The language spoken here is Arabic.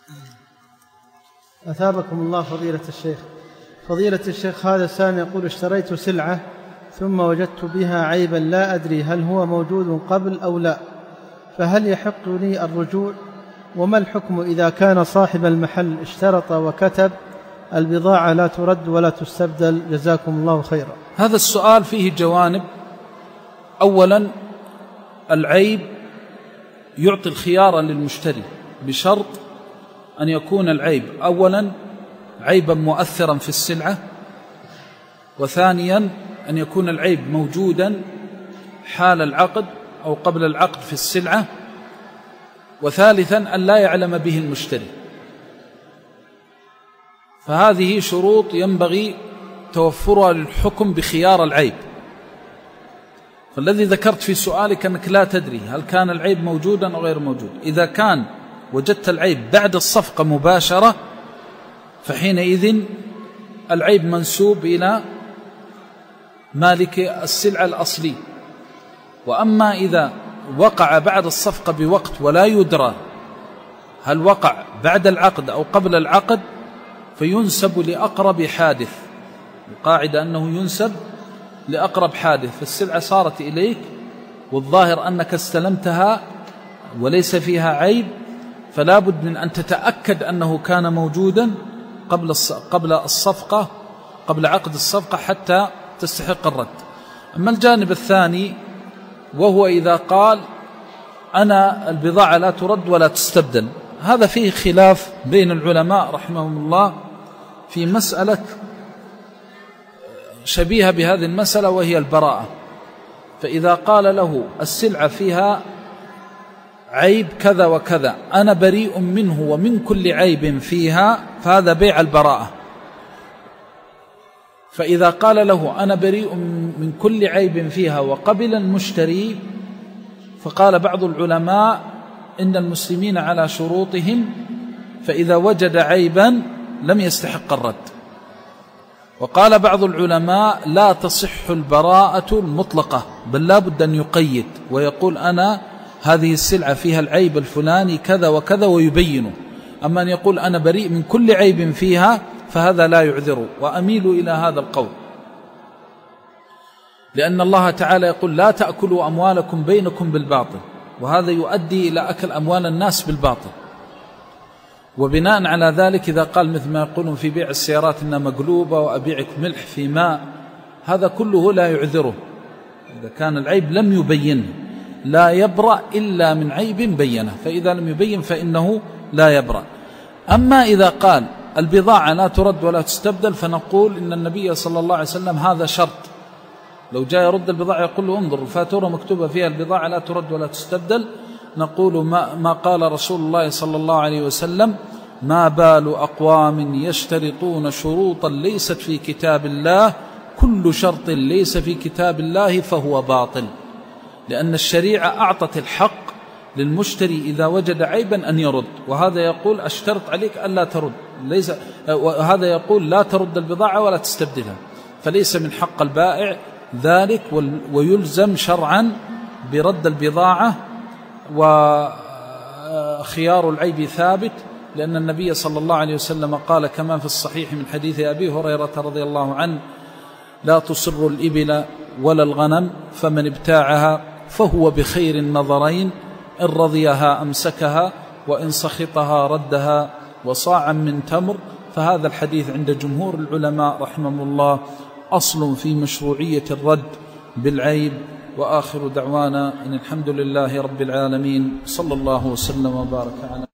أثابكم الله فضيلة الشيخ هذا السائل يقول: اشتريت سلعة ثم وجدت بها عيبا لا أدري هل هو موجود قبل أو لا، فهل يحق لي الرجوع؟ وما الحكم إذا كان صاحب المحل اشترط وكتب البضاعة لا ترد ولا تستبدل؟ جزاكم الله خيرا. هذا السؤال فيه جوانب. أولا، العيب يعطي الخيار للمشتري بشرط أن يكون العيب أولا عيبا مؤثرا في السلعة، وثانيا أن يكون العيب موجودا حال العقد أو قبل العقد في السلعة، وثالثا أن لا يعلم به المشتري. فهذه شروط ينبغي توفرها للحكم بخيار العيب. فالذي ذكرت في سؤالك أنك لا تدري هل كان العيب موجودا أو غير موجود. إذا كان وجدت العيب بعد الصفقة مباشرة فحينئذ العيب منسوب إلى مالك السلعة الأصلي. وأما إذا وقع بعد الصفقة بوقت ولا يدرى هل وقع بعد العقد أو قبل العقد فينسب لأقرب حادث. القاعدة أنه ينسب لأقرب حادث. فالسلعة صارت إليك والظاهر أنك استلمتها وليس فيها عيب، فلا بد من أن تتأكد أنه كان موجودا قبل الصفقة، قبل عقد الصفقة، حتى تستحق الرد. أما الجانب الثاني وهو إذا قال أنا البضاعة لا ترد ولا تستبدل، هذا فيه خلاف بين العلماء رحمهم الله في مسألة شبيهة بهذه المسألة وهي البراءة. فإذا قال له السلعة فيها عيب كذا وكذا أنا بريء منه ومن كل عيب فيها، فهذا بيع البراءة. فإذا قال له أنا بريء من كل عيب فيها وقبل المشتري، فقال بعض العلماء إن المسلمين على شروطهم، فإذا وجد عيبا لم يستحق الرد. وقال بعض العلماء لا تصح البراءة المطلقة، بل لا بد أن يقيد ويقول أنا هذه السلعة فيها العيب الفلاني كذا وكذا ويبينه. أما أن يقول أنا بريء من كل عيب فيها فهذا لا يعذر. وأميل إلى هذا القول، لأن الله تعالى يقول لا تأكلوا أموالكم بينكم بالباطل، وهذا يؤدي إلى أكل أموال الناس بالباطل. وبناء على ذلك إذا قال مثل ما يقولون في بيع السيارات إنها مقلوبة وأبيعك ملح في ماء، هذا كله لا يعذره إذا كان العيب لم يبينه. لا يبرأ إلا من عيب بينه، فإذا لم يبين فإنه لا يبرأ. أما إذا قال البضاعة لا ترد ولا تستبدل، فنقول إن النبي صلى الله عليه وسلم هذا شرط. لو جاء يرد البضاعة يقول له انظر الفاتورة مكتوبة فيها البضاعة لا ترد ولا تستبدل، نقول ما قال رسول الله صلى الله عليه وسلم ما بال أقوام يشترطون شروطا ليست في كتاب الله، كل شرط ليس في كتاب الله فهو باطل. لأن الشريعة أعطت الحق للمشتري إذا وجد عيبا أن يرد، وهذا يقول أشترط عليك ألا ترد، وهذا يقول لا ترد البضاعة ولا تستبدلها، فليس من حق البائع ذلك، ويلزم شرعا برد البضاعة. وخيار العيب ثابت، لأن النبي صلى الله عليه وسلم قال كما في الصحيح من حديث أبي هريرة رضي الله عنه لا تصر الإبل ولا الغنم، فمن ابتاعها فهو بخير النظرين، إن رضيها أمسكها وإن سخطها ردها وصاعا من تمر. فهذا الحديث عند جمهور العلماء رحمهم الله أصل في مشروعية الرد بالعيب. وآخر دعوانا أن الحمد لله رب العالمين، صلى الله وسلم وبارك على